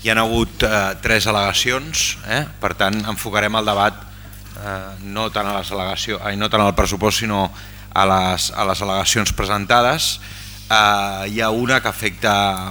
Hi ha hagut 3 al·legacions, per tant enfocarem el debat no tant al pressupost sinó a les al·legacions presentades. Hi ha una que afecta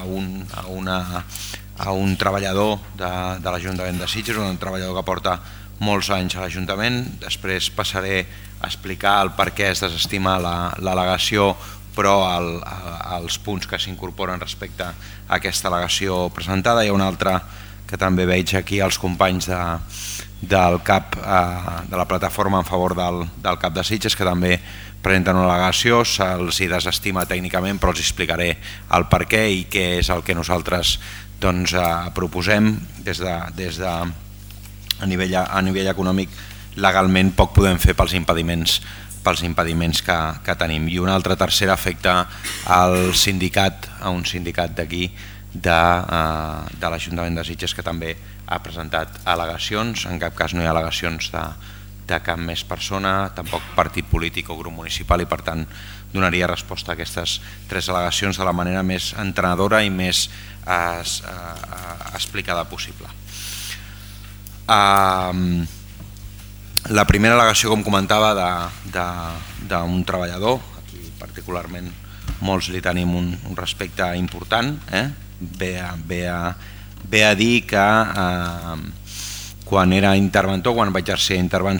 a un treballador de l'Ajuntament de Sitges, un treballador que porta molts anys a l'Ajuntament. Després passaré a explicar el per què es desestima l'al·legació, però els punts que s'incorporen respecte a aquesta al·legació presentada. Hi ha una altra que també veig aquí els companys del CAP, de la plataforma en favor del CAP de Sitges, que també presenten una al·legació. Se'ls desestima tècnicament, però els explicaré el per què i què és el que nosaltres proposem. A nivell econòmic, legalment poc podem fer pels impediments que tenim. I una altra tercera afecta al sindicat, a un sindicat d'aquí de l'Ajuntament de Sitges, que també ha presentat al·legacions. En cap cas no hi ha al·legacions de cap més persona, tampoc partit polític o grup municipal, i per tant donaria resposta a aquestes 3 al·legacions de la manera més entenedora i més explicada possible. La primera al·legació, com comentava, d'un treballador, aquí particularment molts li tenim un respecte important, ve a dir que quan era interventor, quan va exercer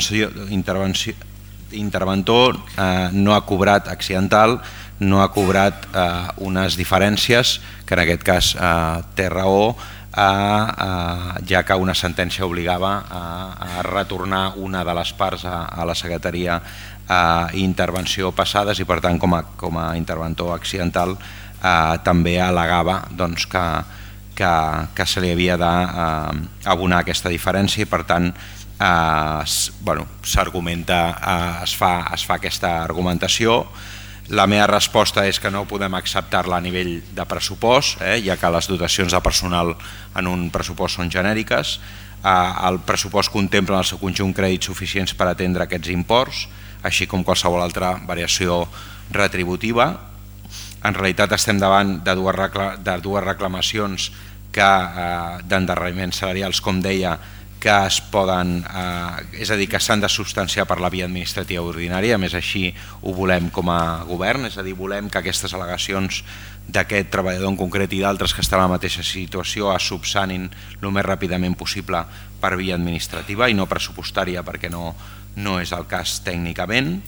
interventor, no ha cobrat accidental, no ha cobrat unes diferències, que en aquest cas té raó, ja que una sentència obligava a retornar una de les parts a la secretaria intervenció passades, i per tant com a interventor accidental també al·legava que se li havia d'abonar aquesta diferència, i per tant s'argumenta, es fa aquesta argumentació. La meva resposta és que no podem acceptar-la a nivell de pressupost, ja que les dotacions de personal en un pressupost són genèriques. El pressupost contempla en el seu conjunt crèdits suficients per atendre aquests imports, així com qualsevol altra variació retributiva. En realitat estem davant de dues reclamacions d'endarreriments salarials, com deia, que es poden, és a dir, que s'han de substanciar per la via administrativa ordinària. A més, així ho volem com a govern, és a dir, volem que aquestes al·legacions d'aquest treballador en concret i d'altres que estan en la mateixa situació es subsanin el més ràpidament possible per via administrativa i no pressupostària, perquè no és el cas tècnicament.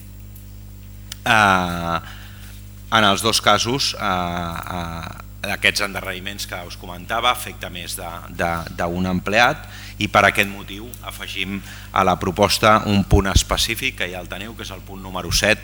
En els dos casos, aquests endarreriments que us comentava afecta més d'un empleat, i per aquest motiu afegim a la proposta un punt específic, que ja el teniu, que és el punt número 7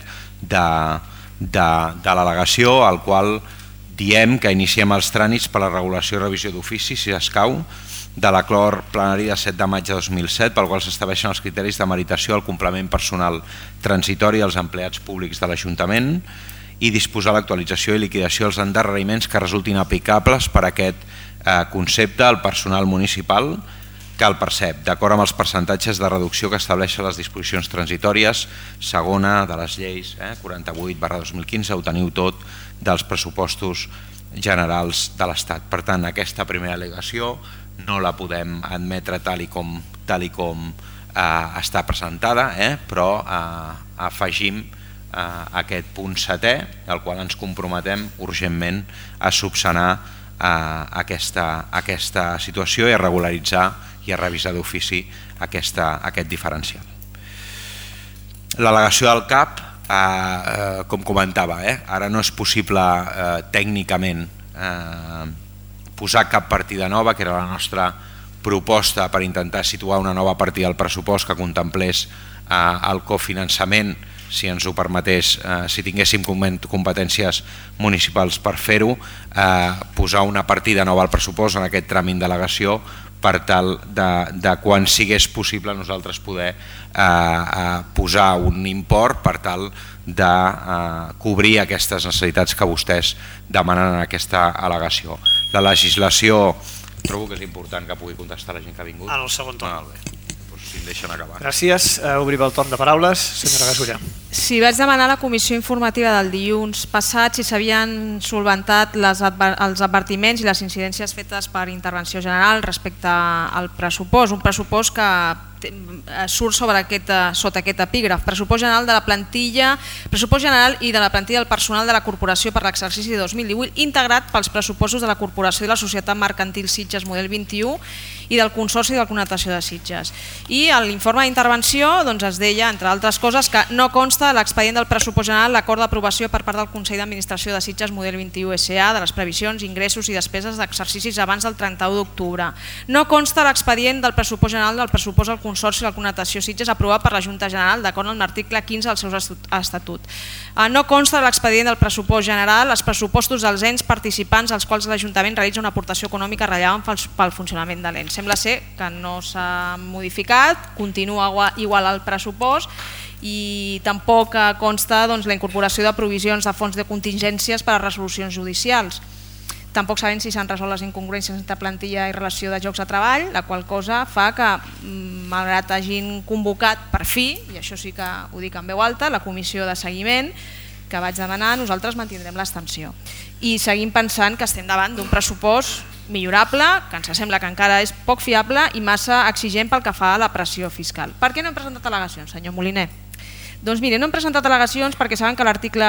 de l'al·legació, al qual diem que iniciem els tràmits per la regulació i revisió d'ofici, si escau, de l'acord plenari de 7 de maig de 2007, pel qual s'estableixen els criteris de meritació al complement personal transitori als empleats públics de l'Ajuntament, i disposar l'actualització i liquidació dels endarreriments que resultin aplicables per a aquest concepte al personal municipal que el percep, d'acord amb els percentatges de reducció que estableixen les disposicions transitòries, segona de les lleis 48/2015, ho teniu tot, dels pressupostos generals de l'Estat. Per tant, aquesta primera al·legació no la podem admetre tal i com està presentada, però afegim aquest punt 7è, al qual ens comprometem urgentment a subsanar aquesta situació i a regularitzar i a revisar d'ofici aquest diferencial. L'al·legació del CAP, com comentava, ara no és possible tècnicament posar cap partida nova, que era la nostra proposta per intentar situar una nova partida al pressupost que contemplés el cofinançament, si ens ho permetés, si tinguéssim competències municipals per fer-ho, posar una partida nova al pressupost en aquest tràmit d'al·legació per tal de quan sigués possible nosaltres poder posar un import per tal de cobrir aquestes necessitats que vostès demanen en aquesta al·legació. La legislació, trobo que és important que pugui contestar la gent que ha vingut. En el segon torn. si em deixen acabar. Gràcies. Obrim el torn de paraules. Senyora Gasulla. Sí, vaig demanar a la comissió informativa del dilluns passat si s'havien solventat els advertiments i les incidències fetes per intervenció general respecte al pressupost, un pressupost que surt sota aquest epígraf, pressupost general de la plantilla, pressupost general i de la plantilla del personal de la corporació per l'exercici de 2018 integrat pels pressupostos de la corporació i la societat mercantil Sitges model 21 i del Consorci de la Connotació de Sitges. I a l'informe d'intervenció es deia, entre altres coses, que no consta a l'expedient del pressupost general l'acord d'aprovació per part del Consell d'Administració de Sitges model 21 SA de les previsions, ingressos i despeses d'exercicis abans del 31 d'octubre. No consta a l'expedient del pressupost general del pressupost del Consorci de la Connotació Sitges aprovat per la Junta General d'acord amb l'article 15 del seu estatut. No consta a l'expedient del pressupost general els pressupostos dels ens participants als quals l'Ajuntament realitza una aportació econòmica rellevant pel funcionament de l'ens. Sembla ser que no s'ha modificat, continua igual al pressupost i tampoc consta la incorporació de provisions de fons de contingències per a resolucions judicials. Tampoc sabem si s'han resolt les incongruències entre plantilla i relació de llocs de treball, la qual cosa fa que, malgrat hagin convocat per fi, i això sí que ho dic en veu alta, la comissió de seguiment que vaig demanar, nosaltres mantindrem l'abstenció. I seguim pensant que estem davant d'un pressupost millorable, que ens sembla que encara és poc fiable i massa exigent pel que fa a la pressió fiscal. Per què no hem presentat al·legacions, senyor Moliner? Doncs mire, no hem presentat al·legacions perquè saben que l'article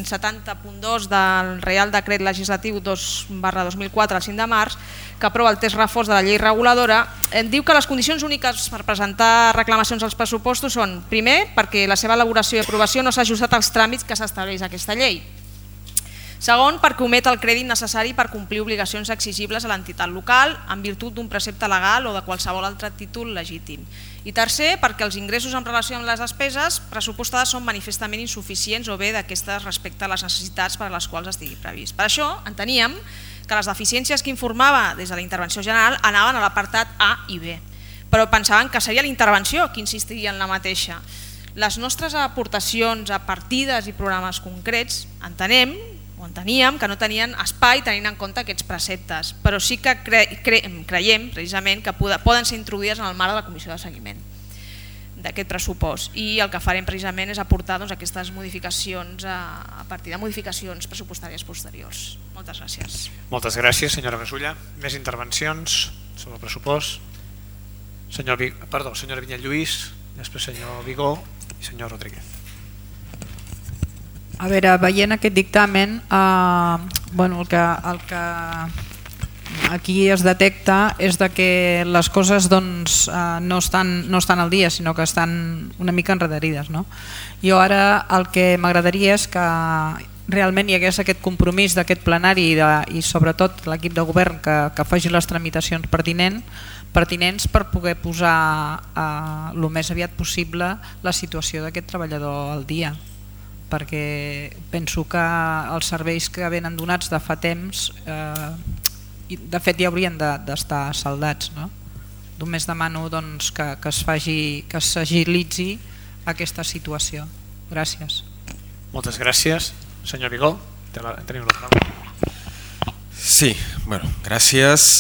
170.2 del Reial Decret Legislatiu 2/2004 del 5 de març, que aprova el text reforç de la llei reguladora, diu que les condicions úniques per presentar reclamacions als pressupostos són, primer, perquè la seva elaboració i aprovació no s'ha ajustat als tràmits que s'estableix aquesta llei. Segon, perquè omet el crèdit necessari per complir obligacions exigibles a l'entitat local en virtut d'un precepte legal o de qualsevol altre títol legítim. I tercer, perquè els ingressos en relació amb les despeses pressupostades són manifestament insuficients o bé d'aquestes respecte a les necessitats per a les quals estigui previst. Per això enteníem que les deficiències que informava des de la intervenció general anaven a l'apartat A i B, però pensaven que seria la intervenció qui insistiria en la mateixa. Les nostres aportacions a partides i programes concrets enteníem que no tenien espai tenint en compte aquests preceptes, però sí que creiem precisament que poden ser introduïdes en el marc de la comissió de seguiment d'aquest pressupost, i el que farem precisament és aportar aquestes modificacions a partir de modificacions pressupostàries posteriors. Moltes gràcies. Moltes gràcies, senyora Gasulla. Més intervencions sobre el pressupost? Senyora Vinyet Lluís, després senyor Vigó i senyor Rodríguez. A veure, veient aquest dictamen, el que aquí es detecta és que les coses no estan al dia, sinó que estan una mica enrederides. Jo ara el que m'agradaria és que realment hi hagués aquest compromís d'aquest plenari i sobretot l'equip de govern que faci les tramitacions pertinents per poder posar el més aviat possible la situació d'aquest treballador al dia, perquè penso que els serveis que venen donats de fa temps de fet ja haurien d'estar saldats. Només demano que s'agilitzi aquesta situació. Gràcies. Moltes gràcies. Senyor Vigó, teniu la paraula. Sí, gràcies.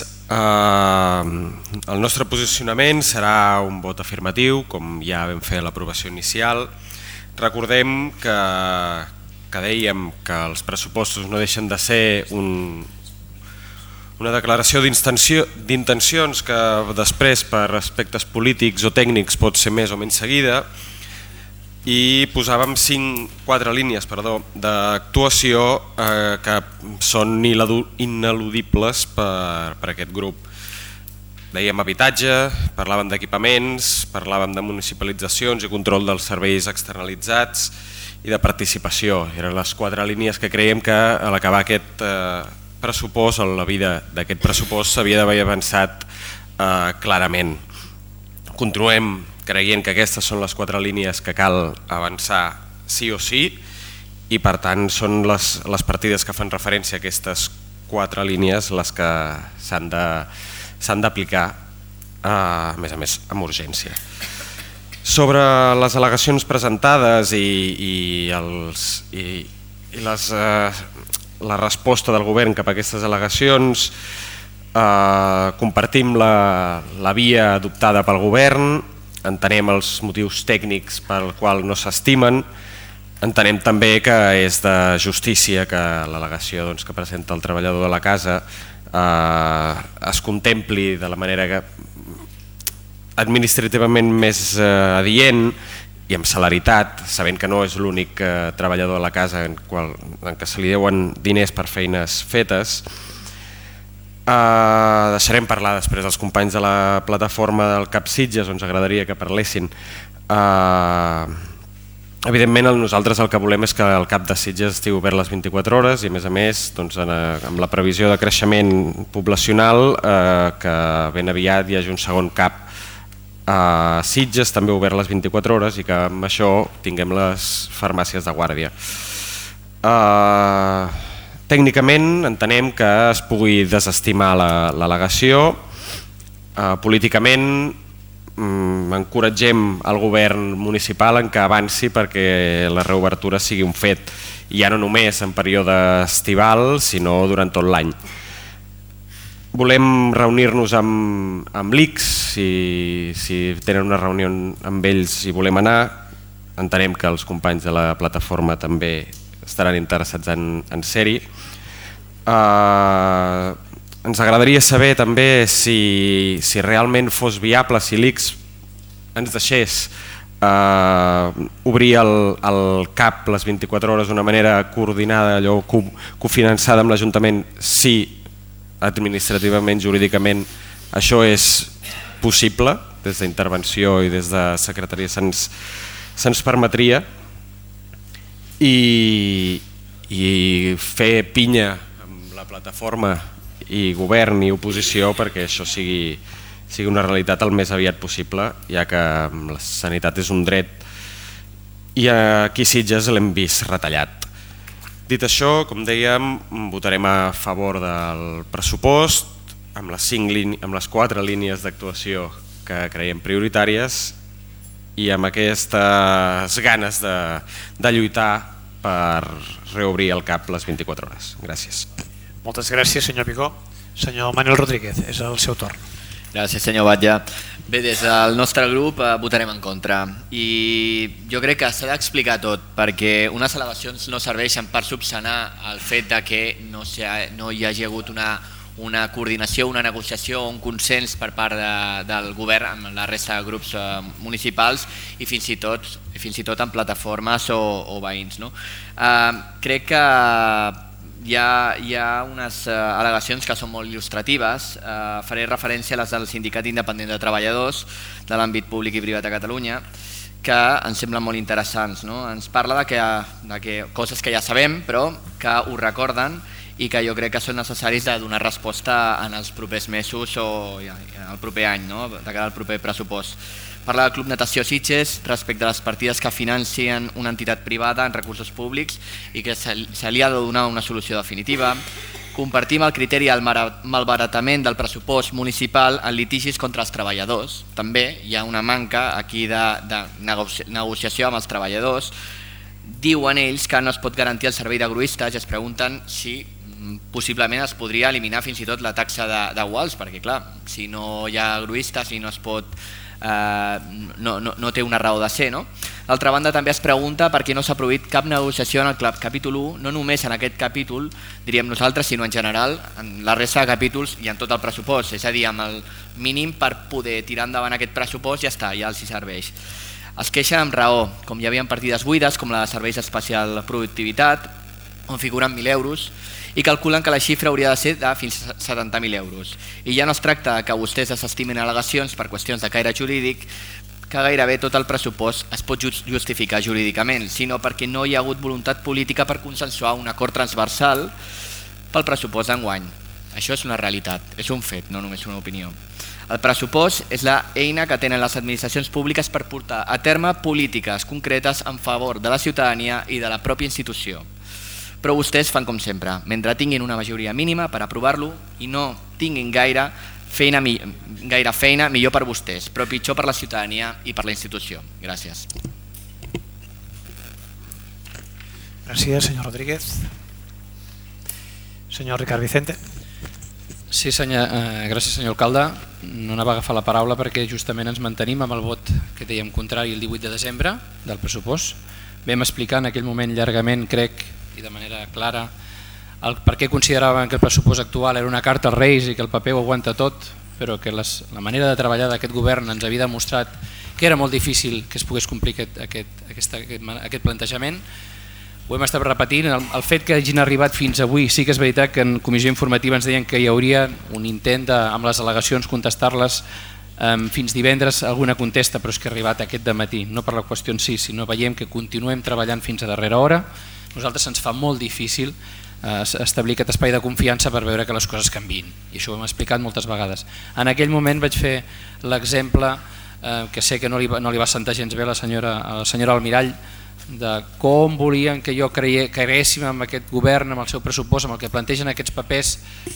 El nostre posicionament serà un vot afirmatiu, com ja vam fer a l'aprovació inicial. Recordem que dèiem que els pressupostos no deixen de ser una declaració d'intencions que després per aspectes polítics o tècnics pot ser més o menys seguida, i posàvem 4 línies d'actuació que són ineludibles per aquest grup. Dèiem habitatge, parlàvem d'equipaments, parlàvem de municipalitzacions i control dels serveis externalitzats i de participació. Eren les 4 línies que creiem que a l'acabar aquest pressupost, la vida d'aquest pressupost s'havia d'haver avançat clarament. Continuem creient que aquestes són les 4 línies que cal avançar sí o sí, i per tant són les partides que fan referència a aquestes 4 línies les que s'han d'aplicar a més amb urgència. Sobre les al·legacions presentades i la resposta del govern cap a aquestes al·legacions, compartim la via adoptada pel govern. entenem els motius tècnics pel qual no s'estimen. Entenem també que és de justícia que l'al·legació que presenta el treballador de la casa es contempli de la manera administrativament més adient i amb celeritat, sabent que no és l'únic treballador de la casa en què se li deuen diners per feines fetes. Deixarem parlar després els companys de la plataforma del CAP Sitges, on ens agradaria que parlessin. Evidentment nosaltres el que volem és que el CAP de Sitges estigui obert les 24 hores i a més amb la previsió de creixement poblacional que ben aviat hi hagi un segon CAP a Sitges també obert les 24 hores i que amb això tinguem les farmàcies de guàrdia. Tècnicament entenem que es pugui desestimar l'al·legació. Políticament encoratgem el govern municipal en que avanci perquè la reobertura sigui un fet, ja no només en període estival sinó durant tot l'any. Volem reunir-nos amb l'ICS, si tenen una reunió amb ells i volem anar. Entenem que els companys de la plataforma també estaran interessats en ser-hi. Ens agradaria saber també si realment fos viable, si l'ICS ens deixés obrir el CAP les 24 hores d'una manera coordinada, allò cofinançada amb l'Ajuntament, si administrativament, jurídicament això és possible, des d'intervenció i des de secretaria se'ns permetria, i fer pinya amb la plataforma i govern i oposició perquè això sigui una realitat el més aviat possible, ja que la sanitat és un dret i aquí a Sitges l'hem vist retallat. Dit això, com dèiem, votarem a favor del pressupost amb les 4 línies d'actuació que creiem prioritàries i amb aquestes ganes de lluitar per reobrir el CAP les 24 hores. Gràcies. Moltes gràcies, senyor Picó. Senyor Manuel Rodríguez, és el seu torn. Gràcies, senyor Batlle. Bé, des del nostre grup votarem en contra i jo crec que s'ha d'explicar tot perquè unes al·legacions no serveixen per subsanar el fet de que no hi hagi hagut una coordinació, una negociació o un consens per part del govern amb la resta de grups municipals i fins i tot amb plataformes o veïns. Crec que hi ha unes al·legacions que són molt il·lustratives. Faré referència a les del Sindicat Independent de Treballadors de l'àmbit públic i privat a Catalunya, que ens semblen molt interessants. Ens parla de coses que ja sabem, però que ho recorden i que jo crec que són necessaris de donar resposta en els propers mesos o el proper any, de cara al proper pressupost. Parla del Club Natació Sitges respecte a les partides que financien una entitat privada en recursos públics i que se li ha de donar una solució definitiva. Compartim el criteri del malbaratament del pressupost municipal en litigis contra els treballadors. També hi ha una manca aquí de negociació amb els treballadors. Diuen ells que no es pot garantir el servei de gruistes i es pregunten si possiblement es podria eliminar fins i tot la taxa de guals, perquè clar, si no hi ha gruistes i no es pot... no té una raó de ser. D'altra banda també es pregunta per què no s'ha produït cap negociació en el capítol 1, no només en aquest capítol, diríem nosaltres, sinó en general en la resta de capítols i en tot el pressupost, és a dir, amb el mínim per poder tirar endavant aquest pressupost ja està, ja els hi serveix. Es queixen amb raó, com hi havia partides buides com la de serveis d'especial productivitat, on figuren 1.000 euros, i calculen que la xifra hauria de ser de fins a 70.000 euros. I ja no es tracta que vostès desestimin al·legacions per qüestions de caire jurídic, que gairebé tot el pressupost es pot justificar jurídicament, sinó perquè no hi ha hagut voluntat política per consensuar un acord transversal pel pressupost d'enguany. Això és una realitat, és un fet, no només una opinió. El pressupost és l'eina que tenen les administracions públiques per portar a terme polítiques concretes en favor de la ciutadania i de la pròpia institució. Però vostès fan com sempre, mentre tinguin una majoria mínima per aprovar-lo i no tinguin gaire feina, millor per vostès, però pitjor per la ciutadania i per la institució. Gràcies. Gràcies, senyor Rodríguez. Senyor Ricard Vicente. Sí, gràcies, senyor alcalde. no anava a agafar la paraula perquè justament ens mantenim amb el vot que dèiem contrari el 18 de desembre del pressupost. Vam explicar en aquell moment llargament, crec, i de manera clara, per què consideràvem que el pressupost actual era una carta als Reis i que el paper ho aguanta tot, però que la manera de treballar d'aquest govern ens havia demostrat que era molt difícil que es pogués complir aquest plantejament. Ho hem estat repetint, el fet que hagin arribat fins avui, sí que és veritat que en comissió informativa ens deien que hi hauria un intent amb les al·legacions contestar-les fins divendres, alguna contesta, però és que ha arribat aquest dematí, no per la qüestió en si, sinó veiem que continuem treballant fins a darrera hora. Nosaltres ens fa molt difícil establir aquest espai de confiança per veure que les coses canviïn, i això ho hem explicat moltes vegades. En aquell moment vaig fer l'exemple que sé que no li va sentar gens bé a la senyora Almirall, de com volien que jo creguéssim en aquest govern, amb el seu pressupost, amb el que plantegen aquests papers,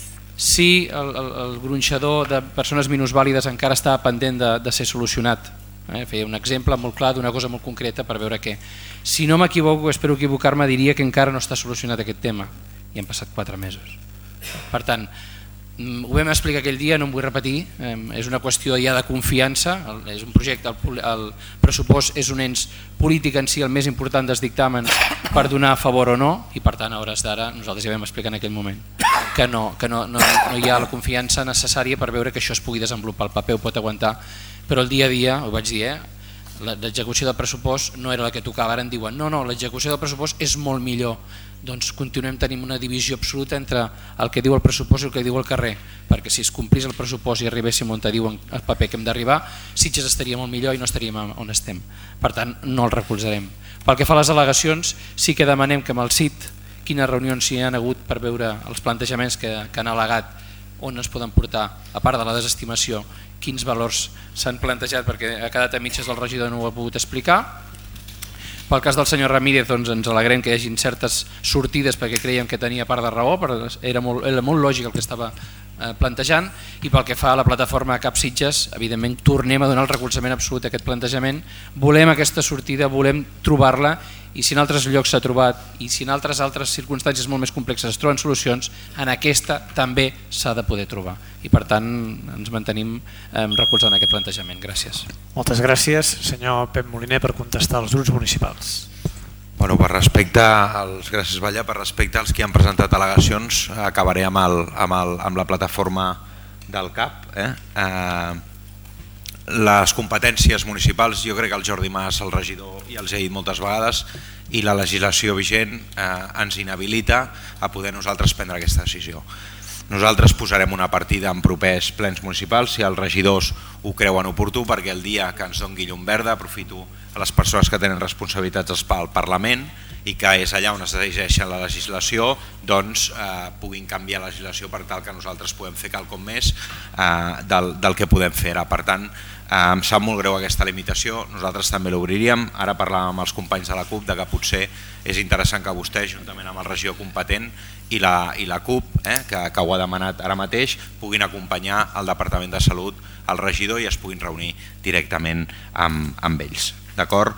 si el gronxador de persones minusvàlides encara estava pendent de ser solucionat. Feia un exemple molt clar d'una cosa molt concreta per veure que, si no m'equivoco, espero equivocar-me, diria que encara no està solucionat aquest tema, i han passat 4 mesos. Per tant, ho vam explicar aquell dia, no em vull repetir, és una qüestió ja de confiança, és un projecte, el pressupost és un ens polític en si el més important dels dictàmens per donar a favor o no, i per tant a hores d'ara nosaltres ja vam explicar en aquell moment que no hi ha la confiança necessària per veure que això es pugui desenvolupar, el paper ho pot aguantar, però el dia a dia, ho vaig dir, l'execució del pressupost no era la que tocava, ara en diuen no, l'execució del pressupost és molt millor. Doncs continuem tenint una divisió absoluta entre el que diu el pressupost i el que diu el carrer, perquè si es complís el pressupost i arribéssim on diuen el paper que hem d'arribar, Sitges estaria molt millor i no estaríem on estem. Per tant, no el recolzarem. Pel que fa a les al·legacions, sí que demanem que amb el CIT quines reunions hi han hagut per veure els plantejaments que han al·legat, on es poden portar, a part de la desestimació, quins valors s'han plantejat, perquè ha quedat a mitges el regidor no ho ha pogut explicar. Pel cas del senyor Ramírez ens alegrem que hi hagin certes sortides perquè creiem que tenia part de raó, era molt lògic el que estava plantejant, i pel que fa a la plataforma Cap Sitges, evidentment tornem a donar el recolzament absolut a aquest plantejament, volem aquesta sortida, volem trobar-la, i si en altres llocs s'ha trobat i si en altres circumstàncies molt més complexes es troben solucions, en aquesta també s'ha de poder trobar, i per tant ens mantenim recolzant aquest plantejament. Gràcies. Moltes gràcies, senyor Pep Moliner, per contestar als grups municipals. Bueno, gràcies Batlle, per respecte als que han presentat al·legacions, acabaré amb la plataforma del CAP. Les competències municipals, jo crec que el Jordi Mas, el regidor, ja els he dit moltes vegades, i la legislació vigent ens inhabilita a poder nosaltres prendre aquesta decisió. Nosaltres posarem una partida en propers plens municipals si els regidors ho creuen oportú, perquè el dia que ens doni llum verda, aprofito a les persones que tenen responsabilitats al Parlament i que és allà on es decideixen la legislació, doncs puguin canviar la legislació per tal que nosaltres puguem fer quelcom més del que podem fer ara. Per tant, em sap molt greu aquesta limitació, nosaltres també l'obriríem. Ara parlàvem amb els companys de la CUP de que potser és interessant que vostè, juntament amb el regidor competent i la CUP, que ho ha demanat ara mateix, puguin acompanyar el Departament de Salut, el regidor, i es puguin reunir directament amb ells. D'acord?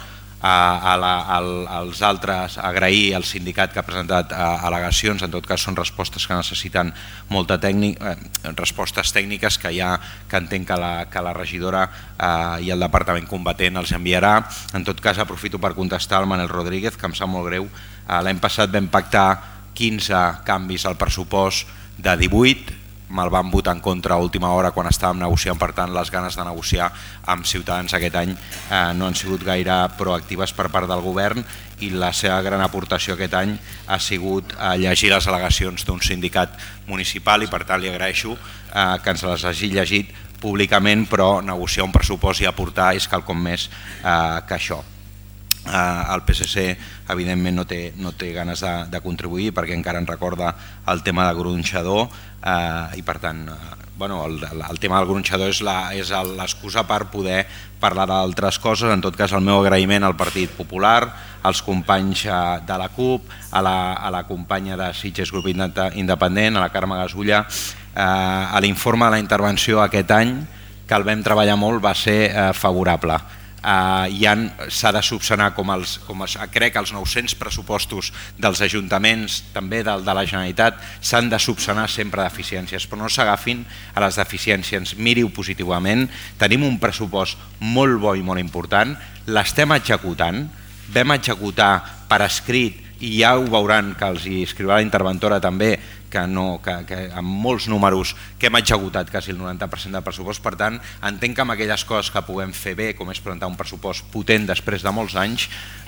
Als altres, agrair al sindicat que ha presentat al·legacions, en tot cas són respostes que necessiten molta respostes tècniques que entenc que la regidora i el departament combatent els enviarà. En tot cas aprofito per contestar al Manel Rodríguez, que em sap molt greu. L'any passat vam pactar 15 canvis al pressupost de 18, me'l van votar en contra a última hora quan estàvem negociant, per tant les ganes de negociar amb Ciutadans aquest any no han sigut gaire proactives per part del govern, i la seva gran aportació aquest any ha sigut llegir les al·legacions d'un sindicat municipal, i per tant li agraeixo que ens les hagi llegit públicament, però negociar un pressupost i aportar és quelcom més que això. El PSC evidentment no té ganes de contribuir perquè encara en recorda el tema de gronxador, i per tant el tema del gronxador és l'excusa per poder parlar d'altres coses. En tot cas, el meu agraïment al Partit Popular, als companys de la CUP, a la companya de Sitges Grup Independent, a la Carme Gasulla. A l'informe de la intervenció aquest any, que el vam treballar molt, va ser favorable. s'ha de subsanar crec que els 900 pressupostos dels ajuntaments, també de la Generalitat, s'han de subsanar sempre deficiències, però no s'agafin a les deficiències, miri-ho positivament, tenim un pressupost molt bo i molt important, l'estem executant, vam executar per escrit i ja ho veuran que els hi escriurà la interventora també, que amb molts números que hem executat quasi el 90% del pressupost, per tant entenc que amb aquelles coses que puguem fer bé, com és presentar un pressupost potent després de molts anys,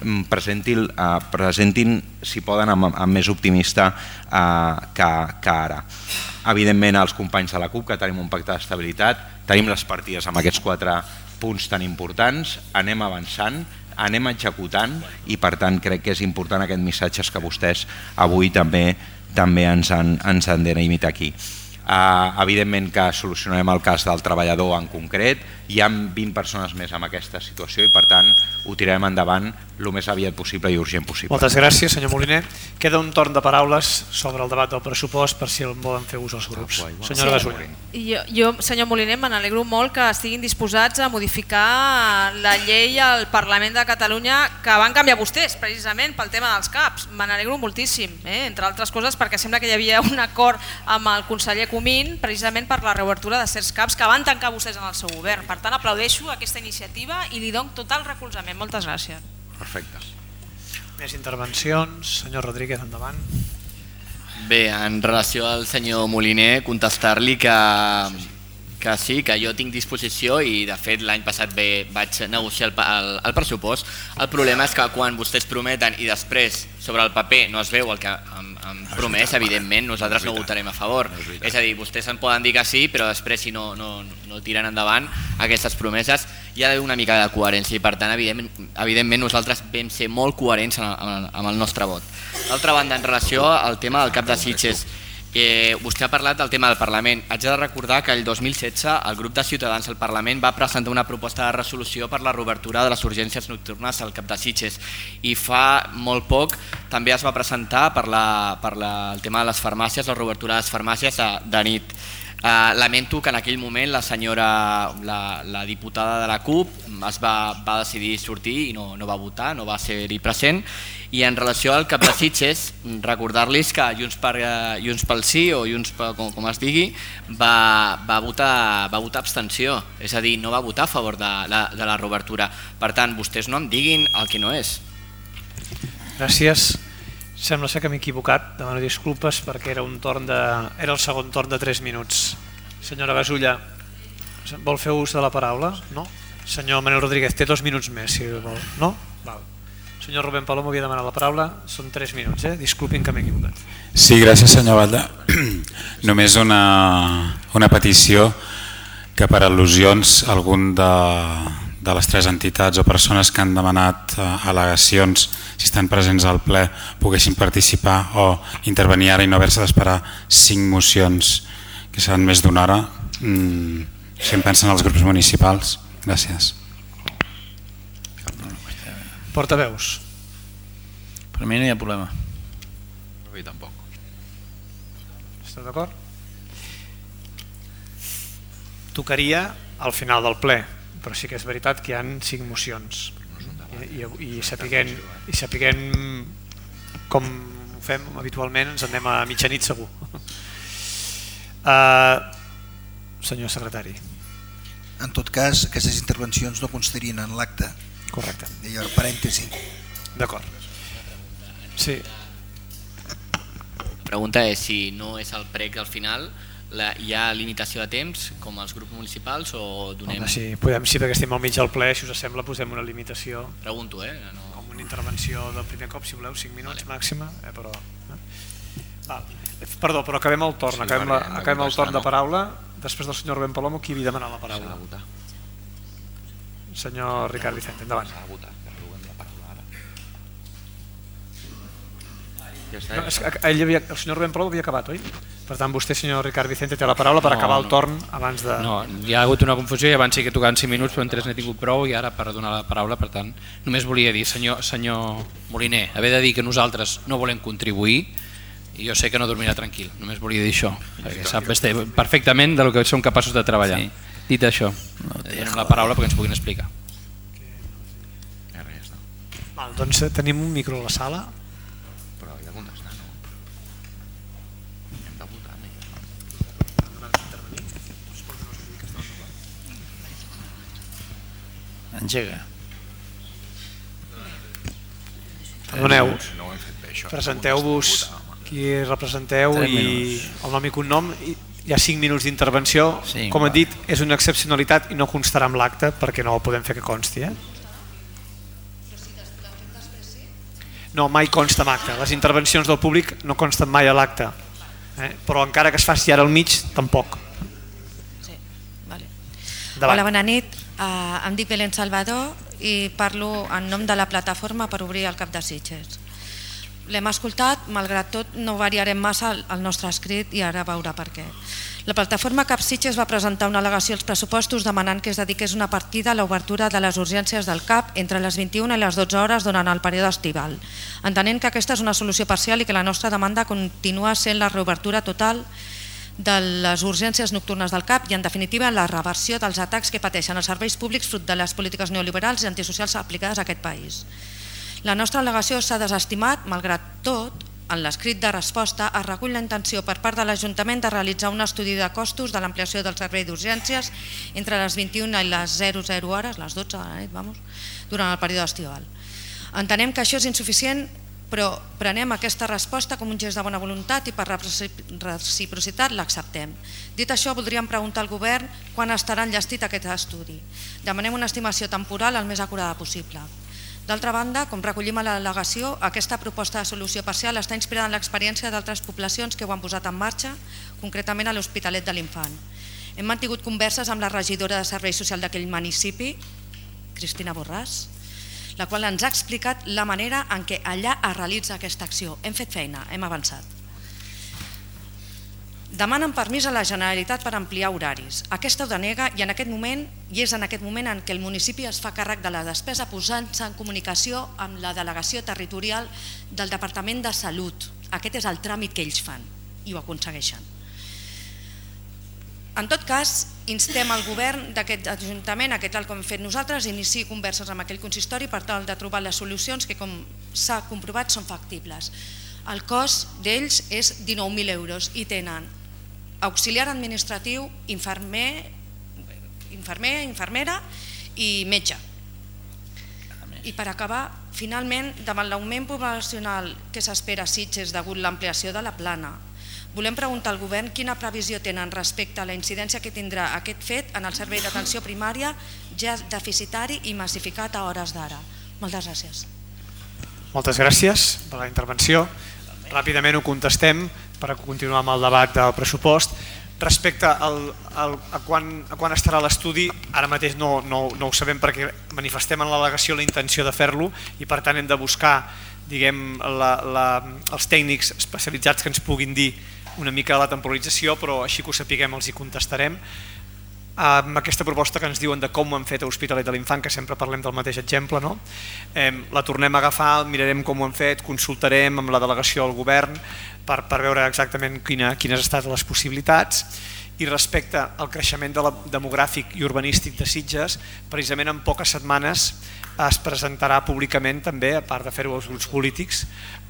presentin si poden amb més optimista que ara. Evidentment als companys de la CUP que tenim un pacte d'estabilitat, tenim les partides amb aquests 4 punts tan importants, anem avançant, anem executant i per tant crec que és important aquest missatge que vostès avui també ens han de limitar aquí. Evidentment que solucionarem el cas del treballador en concret, hi ha 20 persones més en aquesta situació i per tant ho tirarem endavant el més aviat possible i urgent possible. Moltes gràcies, senyor Moliner. Queda un torn de paraules sobre el debat del pressupost per si el volen fer ús els grups. Senyora Gasulla. Jo, senyor Moliner, me n'alegro molt que estiguin disposats a modificar la llei al Parlament de Catalunya que van canviar vostès precisament pel tema dels CAPs. Me n'alegro moltíssim, entre altres coses perquè sembla que hi havia un acord amb el conseller Comín precisament per la reobertura de certs CAPs que van tancar vostès en el seu govern. Per tant, aplaudeixo aquesta iniciativa i li dono tot el recolzament. Moltes gràcies. Perfecte. Més intervencions. Senyor Rodríguez, endavant. Bé, en relació al senyor Moliner, contestar-li que sí, que jo tinc disposició i de fet l'any passat vaig negociar el pressupost. El problema és que quan vostès prometen i després sobre el paper no es veu el que han promès, evidentment nosaltres no votarem a favor. És a dir, vostès en poden dir que sí, però després si no tiren endavant aquestes promeses hi ha d'haver una mica de coherència i per tant evidentment nosaltres vam ser molt coherents amb el nostre vot. D'altra banda, en relació al tema del cap de Sitges, vostè ha parlat del tema del Parlament. Haig de recordar que el 2016 el grup de Ciutadans al Parlament va presentar una proposta de resolució per la reobertura de les urgències nocturnes al cap de Sitges i fa molt poc també es va presentar per el tema de les farmàcies, la reobertura de les farmàcies de nit. Lamento que en aquell moment la diputada de la CUP va decidir sortir i no va votar, no va ser-hi present. I en relació al cap de Sitges, recordar-los que Junts pel Sí o Junts com es digui va votar abstenció, és a dir, no va votar a favor de la reobertura. Per tant, vostès no em diguin el que no és. Gràcies. Sembla ser que m'he equivocat, demano disculpes perquè era el segon torn de 3 minuts. Senyora Gasulla, vol fer ús de la paraula? No? Senyor Manuel Rodríguez, té 2 minuts més, si vol. No? Val. Senyor Rubén Palomo havia demanat la paraula, són 3 minuts, disculpin que m'he equivocat. Sí, gràcies senyor Valde. Només una petició que per al·lusions algun de les 3 entitats o persones que han demanat al·legacions si estan presents al ple poguessin participar o intervenir ara i no haver-se d'esperar 5 mocions que seran més d'una hora, si em pensen els grups municipals. Gràcies. Portaveus. Per mi no hi ha problema. Per mi tampoc. Esteu d'acord? Tocaria al final del ple, però sí que és veritat que hi ha 5 mocions i sapiguem com ho fem habitualment ens anem a mitjanit segur. Senyor secretari. En tot cas, aquestes intervencions no constarien en l'acte. Correcte. I el parèntesi. D'acord. Sí. La pregunta és si no és el prec al final, hi ha limitació de temps com els grups municipals o donem... Home, sí, perquè estem al mig del ple, si us sembla posem una limitació. Pregunto, com una intervenció del primer cop, si voleu, 5 minuts màxima, però... Perdó, però acabem el torn, acabem el torn de paraula. Després del senyor Rubén Palomo, qui havia demanat la paraula? Senyor Ricard Vicente, endavant. El senyor Rubén Palomo havia acabat, oi? Per tant, vostè, senyor Ricard Vicente, té la paraula per acabar el torn abans de... No, hi ha hagut una confusió i abans sí que tocaven 5 minuts, però en 3 n'he tingut prou i ara per donar la paraula, per tant, només volia dir, senyor Moliner, haver de dir que nosaltres no volem contribuir, i jo sé que no dormirà tranquil, només volia dir això, perquè sap perfectament del que som capaços de treballar. Dit això, donem la paraula perquè ens puguin explicar. Doncs tenim un micro a la sala. Però he de contestar, no? Hem de votar, no? Engega. Perdoneu, No ho hem fet bé, això. presenteu-vos qui representeu i el nom i cognom. Hi ha 5 minuts d'intervenció. Com he dit, és una excepcionalitat i no constarà amb l'acte perquè no ho podem fer que consti. No, mai consta amb acte. Les intervencions del públic no consten mai a l'acte. Però encara que es faci ara al mig, tampoc. Hola, bona nit. Em dic Belén Salvador i parlo en nom de la plataforma per obrir el Cap de Sitges. L'hem escoltat, malgrat tot no variarem massa el nostre escrit i ara veurà per què. La plataforma Cap Sitges va presentar una al·legació als pressupostos demanant que es dediqués una partida a l'obertura de les urgències del CAP entre les 21 i les 12 hores durant el període estival, entenent que aquesta és una solució parcial i que la nostra demanda continua sent la reobertura total de les urgències nocturnes del CAP i en definitiva la reversió dels atacs que pateixen els serveis públics fruit de les polítiques neoliberals i antisocials aplicades a aquest país. La nostra al·legació s'ha desestimat, malgrat tot, en l'escrit de resposta es recull la intenció per part de l'Ajuntament de realitzar un estudi de costos de l'ampliació del servei d'urgències entre les 21 i les 00 hores, les 12 de la nit, durant el període estival. Entenem que això és insuficient, però prenem aquesta resposta com un gest de bona voluntat i per reciprocitat l'acceptem. Dit això, voldríem preguntar al govern quan estarà enllestit aquest estudi. Demanem una estimació temporal el més acurada possible. D'altra banda, com recollim a l'al·legació, aquesta proposta de solució parcial està inspirada en l'experiència d'altres poblacions que ho han posat en marxa, concretament a l'Hospitalet de l'Infant. Hem mantingut converses amb la regidora de Servei Social d'aquell municipi, Cristina Borràs, la qual ens ha explicat la manera en què allà es realitza aquesta acció. Hem fet feina, hem avançat. Demanen permís a la Generalitat per ampliar horaris. Aquesta ho denega i és en aquest moment en què el municipi es fa càrrec de la despesa posant-se en comunicació amb la delegació territorial del Departament de Salut. Aquest és el tràmit que ells fan i ho aconsegueixen. En tot cas, instem al govern d'aquest Ajuntament a que, tal com hem fet nosaltres, iniciï converses amb aquell consistori per tal de trobar les solucions que, com s'ha comprovat, són factibles. El cost d'ells és 19.000 euros i tenen auxiliar administratiu, infermer, infermera i metge. I per acabar, finalment, davant l'augment poblacional que s'espera a Sitges degut a l'ampliació de la plana, volem preguntar al govern quina previsió tenen respecte a la incidència que tindrà aquest fet en el servei d'atenció primària ja deficitari i massificat a hores d'ara. Moltes gràcies. Moltes gràcies per la intervenció. Ràpidament ho contestem per continuar amb el debat del pressupost. Respecte a quan estarà l'estudi, ara mateix no ho sabem perquè manifestem en l'al·legació la intenció de fer-lo i per tant hem de buscar els tècnics especialitzats que ens puguin dir una mica la temporalització, però així que ho sapiguem els hi contestarem. Amb aquesta proposta que ens diuen de com ho han fet a Hospitalet de l'Infant, que sempre parlem del mateix exemple, la tornem a agafar, mirarem com ho han fet, consultarem amb la delegació del govern per veure exactament quines han estat les possibilitats. I respecte al creixement demogràfic i urbanístic de Sitges, precisament en poques setmanes es presentarà públicament també, a part de fer-ho als grups polítics,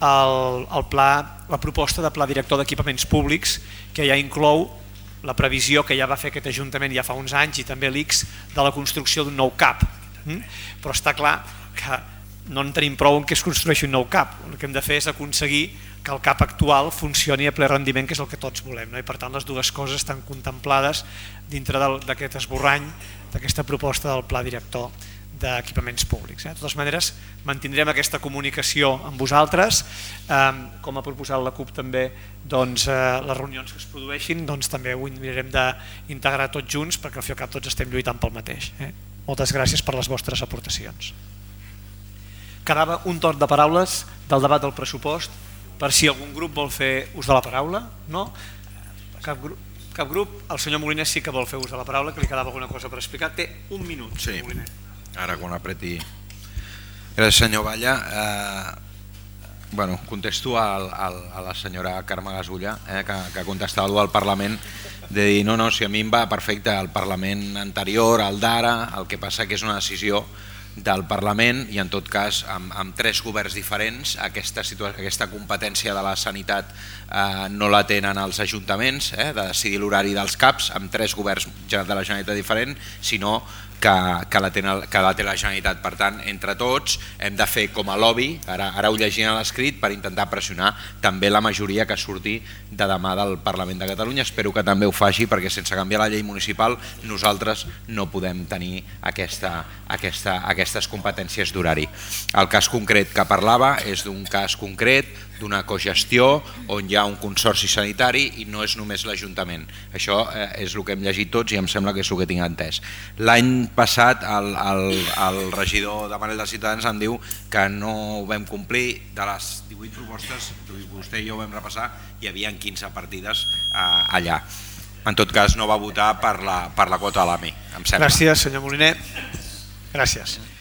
la proposta de pla director d'equipaments públics que ja inclou la previsió que ja va fer aquest Ajuntament ja fa uns anys i també l'ICS de la construcció d'un nou CAP. Però està clar que no en tenim prou en què es construeixi un nou CAP. El que hem de fer és aconseguir que el CAP actual funcioni a ple rendiment, que és el que tots volem. I per tant les dues coses estan contemplades dintre d'aquest esborrany, d'aquesta proposta del pla director d'equipaments públics. De totes maneres, mantindrem aquesta comunicació amb vosaltres, com ha proposat la CUP també, les reunions que es produeixin també ho mirarem d'integrar tots junts perquè al fi i al cap tots estem lluitant pel mateix. Moltes gràcies per les vostres aportacions. Quedava un torn de paraules del debat del pressupost per si algun grup vol fer ús de la paraula. No? Cap grup. El senyor Moliner sí que vol fer ús de la paraula, que li quedava alguna cosa per explicar. Té un minut, senyor Moliner. Ara quan apreti. Gràcies, senyor Balla. Contesto a la senyora Carme Gasulla, que contestava al Parlament, de dir no, si a mi em va perfecte el Parlament anterior, el d'ara, el que passa que és una decisió del Parlament i en tot cas amb 3 governs diferents aquesta competència de la sanitat no la tenen els ajuntaments de decidir l'horari dels CAPs amb 3 governs de la Generalitat diferents, sinó que la té la Generalitat. Per tant, entre tots hem de fer com a lobby, ara ho llegim a l'escrit, per intentar pressionar també la majoria que surti de demà del Parlament de Catalunya. Espero que també ho faci, perquè sense canviar la llei municipal nosaltres no podem tenir aquestes competències d'horari. El cas concret que parlava és d'un cas concret, d'una cogestió on hi ha un consorci sanitari i no és només l'Ajuntament. Això és el que hem llegit tots i em sembla que és el que tinc entès. L'any passat el regidor de Manel de Ciutadans em diu que no ho vam complir. De les 18 propostes, vostè i jo ho vam repassar, hi havia 15 partides allà. En tot cas no va votar per la quota de l'AMI, em sembla. Gràcies, senyor Moliner. Gràcies.